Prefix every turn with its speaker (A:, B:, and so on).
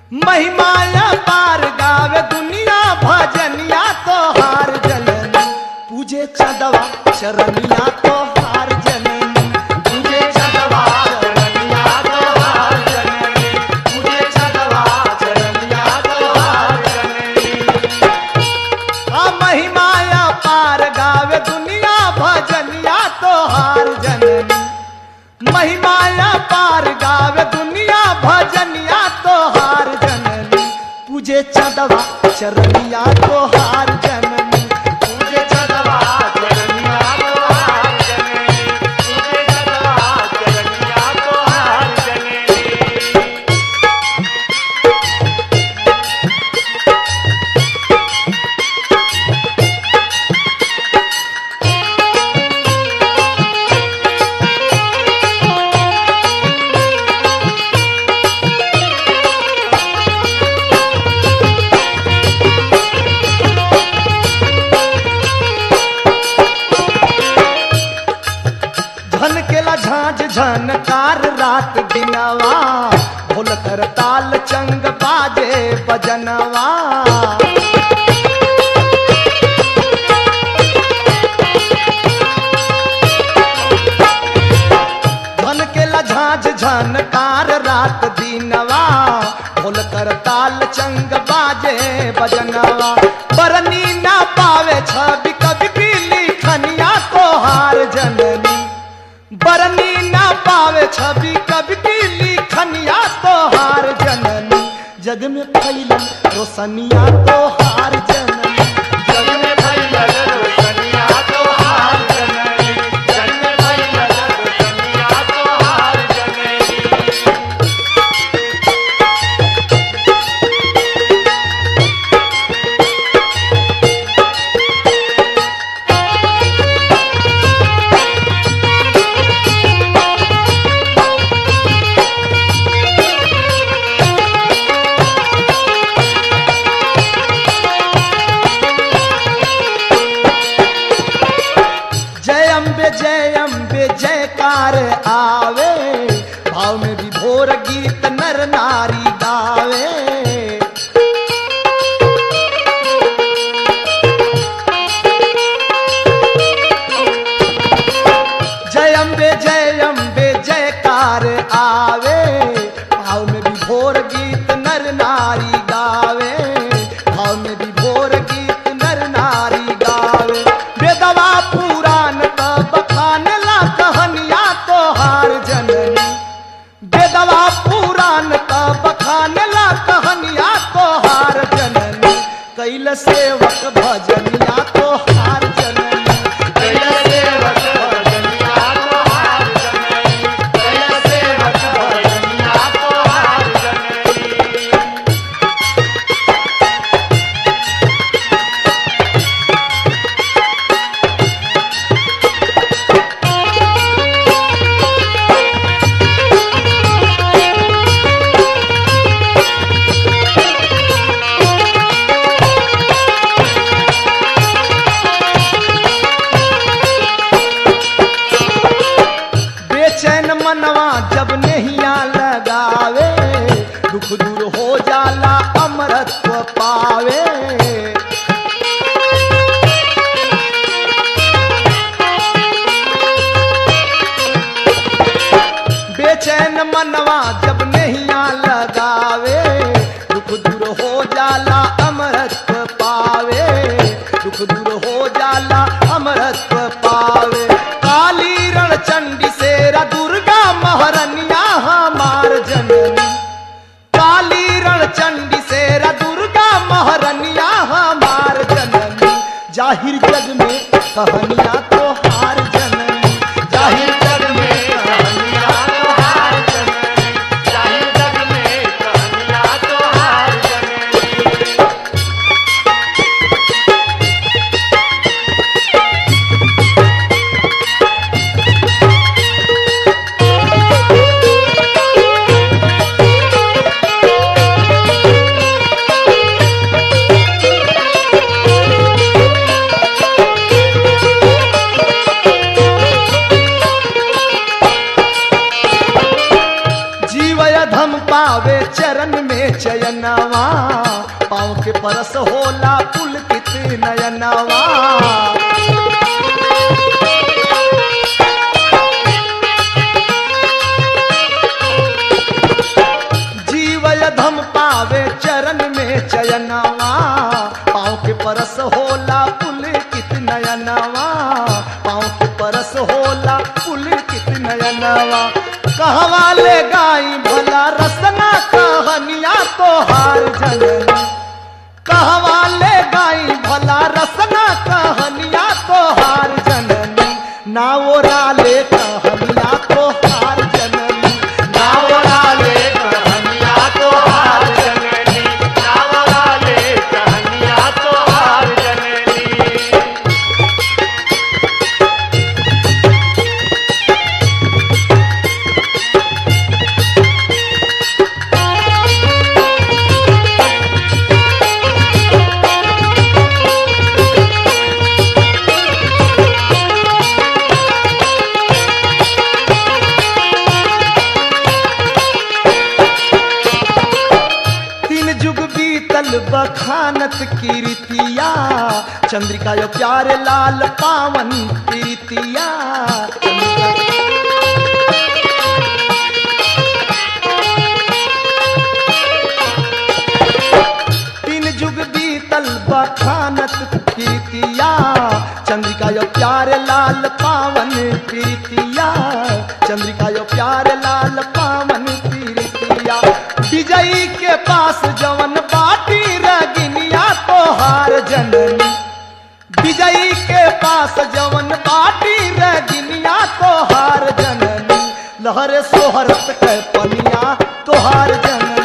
A: महिमाया पार गावे दुनिया भजनिया तो हार जननी पूजे चंदवा चरनिया तो हार जननी पूजे चंदवा चरनिया तो हार जननी पूजे चंदवा चरनिया तो हार जननी। महिमाया पार गावे दुनिया भजनिया तो हार जननी महिमाया पार गावे दुनिया भजनिया तो हार जननी पूजे चंदवा चरनिया तो हार जननी पूजे चंदवा चरनिया तो हार जननी पूजे चंदवा चरनिया तो हार जननी। झांझ झनकार रात दिनवा ढोल कर ताल चंग बाजे बजनवा झनकेला झांझ झनकार रात दिनवा ढोल कर ताल चंग बाजे बजनवा बरनी ना पावे छवि कवि की लिखनिया तो हार जननी बरनी ना पावे छवि कवि की लिखनिया तो हार जननी जग में फैलन रोशनिया तो हार जननी जग में फैलन रोशनिया तो हार जननी जग में फैलन रोशनिया तो हार जननी। जय अम्बे जयकार आवे भाव में विभोर गीत नर नारी गावे जय अम्बे जयकार आवे भाव में विभोर गीत नर नारी गावे भाव में विभोर गीत नर नारी गावे वेदवा पुराण बखानला कहनिया तो हार जननी वेदवा पुराण का बखानला कहनिया तो हार जननी कैल सेवक भजनिया तो हार जननी कैल सेवक भजनिया तो हार जननी कैल सेवक भजनिया तो हार जननी। बेचैन मनवा जब नहिया लगावे दुख दूर हो जाला अमरत्व पावे बेचैन मनवा जब नहिया लगावे दुख दूर हो जाला अमरत्व पावे दुख दूर हो जाला अमरत्व पावे काली रण चंडी सेरा दुर्गा महरनिया हमार जननी काली रण चंडी सेरा दुर्गा महरनिया हमार जननी जाहिर जग में कहनिया तो हार जननी जाहिर जग में कहनिया तो हार जननी जाहिर जग में कहनिया तो हार जननी। पावे चरण में चयनवा, पाँव के परस होला पुलकित नयनवा। जीवय धम पावे चरण में चयनवा, पाँव के परस होला पुलकित नयनवा, पाँव के परस होला पुलकित नयनवा। कहवा ले गाई भला रसना कहनिया तोहार जननी, कहवा ले गाई भला रसना कहनिया तोहार जननी, ना ओरा ले कहनिया तोहार जननी, ना ओरा ले कहनिया तोहार जननी, ना ओरा ले कहनिया तोहार जननी। बखानत कीर्तिया, चंद्रिका यो प्यारे लाल पावन कीर्तिया। तीन जुग बीतल बखानत कीर्तिया, चंद्रिका यो प्यारे लाल पावन कीर्तिया, चंद्रिका यो प्यारे लाल पावन कीर्तिया। विजयी के पास जवन बाटी रगिनिया तोहार जननी, विजयी के पास जवन बाटी रगिनिया तोहार जननी, लहरे सोहरत के पनिया तोहार जननी।